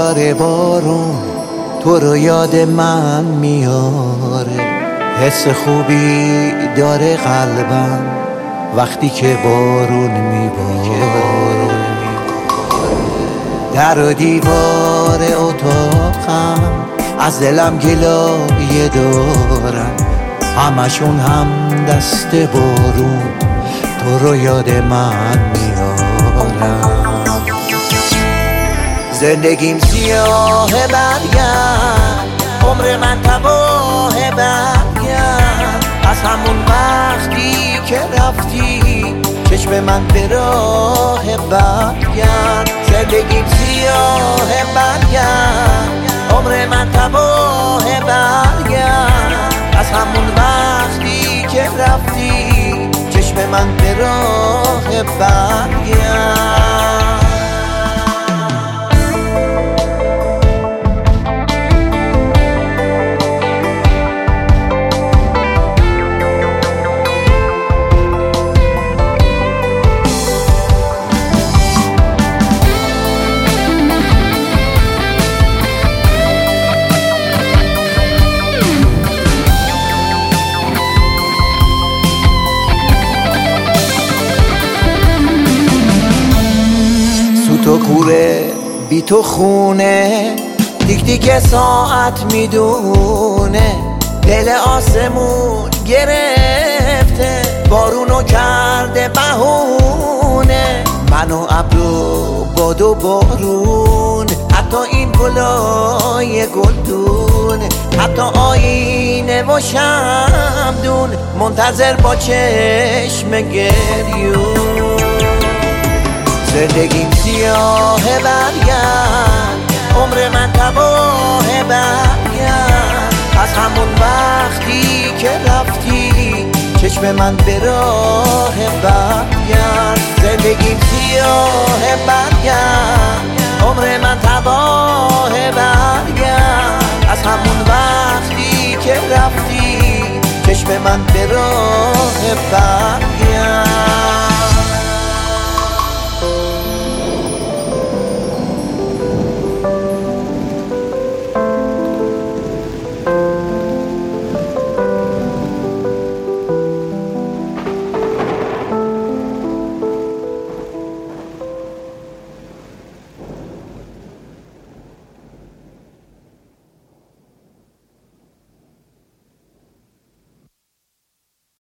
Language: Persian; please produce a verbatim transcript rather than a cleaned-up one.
داره بارون تو رو یاد من میاره، حس خوبی داره قلبم وقتی که بارون میباره. در و دیوار اتاقم از دلم گلایه دارم، همشون هم دست بارون تو رو یاد من میارم. زندگیم سیاه برگرد، عمر من تباه برگرد، از همون وقتی که رفتی چشم من به راه برگرد. زندگیم سیاه برگرد، عمر من تباه برگرد، از همون وقتی که رفتی چشم من به راه برگرد. تو کوره بی تو خونه، دیک دیک ساعت میدونه، دل آسمون گرفته بارونو کرده بهونه. من و ابر و باد و بارون، حتی این گلای گلدون، حتی آینه و شمدون منتظر با چشم گریون. زندگیم سیاه برگرد، عمر من تباه برگرد، از همون وقتی که رفتی چشم من به راه برگرد. زندگیم سیاه برگرد، عمر من تباه برگرد، از همون وقتی که رفتی چشم من به راه برگرد.